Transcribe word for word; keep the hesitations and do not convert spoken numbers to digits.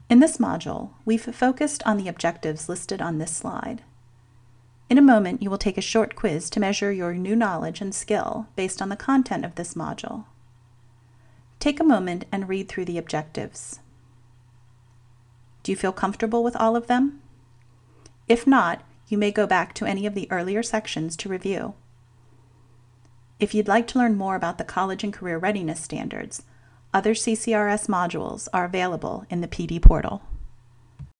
In this module, we've focused on the objectives listed on this slide. In a moment, you will take a short quiz to measure your new knowledge and skill based on the content of this module. Take a moment and read through the objectives. Do you feel comfortable with all of them? If not, you may go back to any of the earlier sections to review. If you'd like to learn more about the College and Career Readiness Standards, other C C R S modules are available in the P D portal.